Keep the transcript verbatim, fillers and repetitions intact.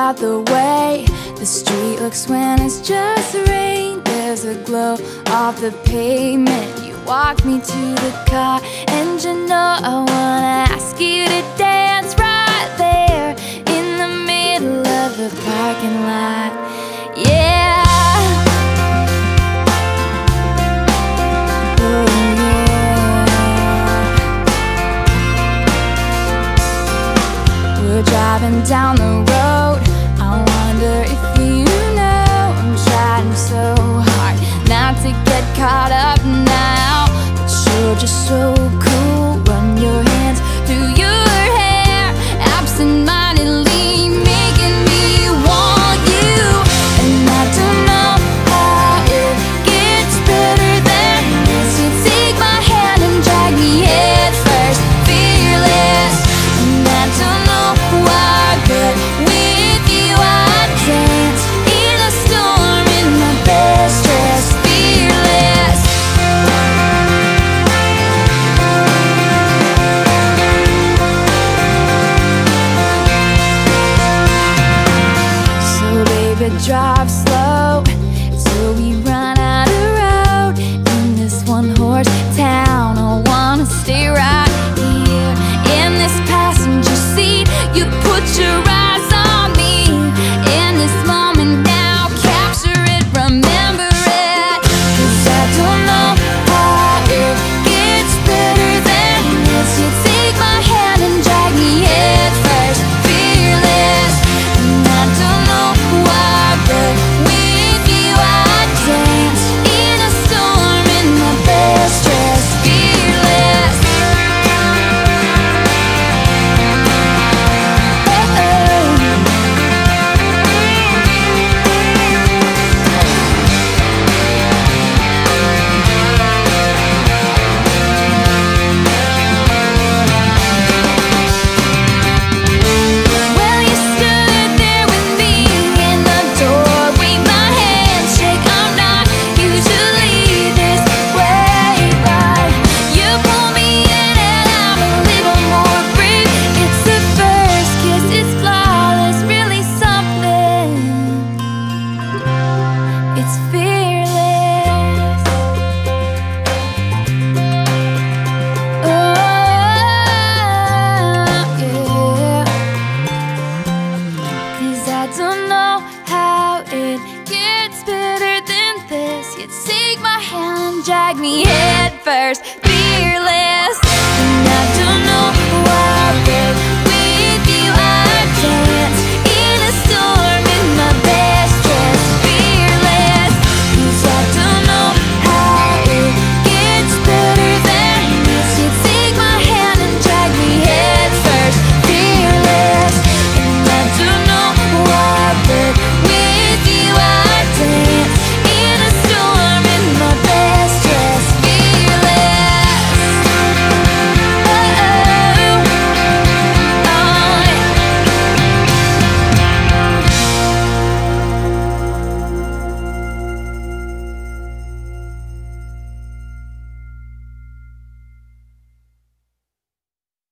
about the way the street looks when it's just rain. There's a glow off the pavement. You walk me to the car, and you know I wanna ask you to dance right there in the middle of the parking lot. Yeah. Oh, yeah. We're driving down the road. I wonder if you know I'm trying so hard not to get caught up now, but you're just so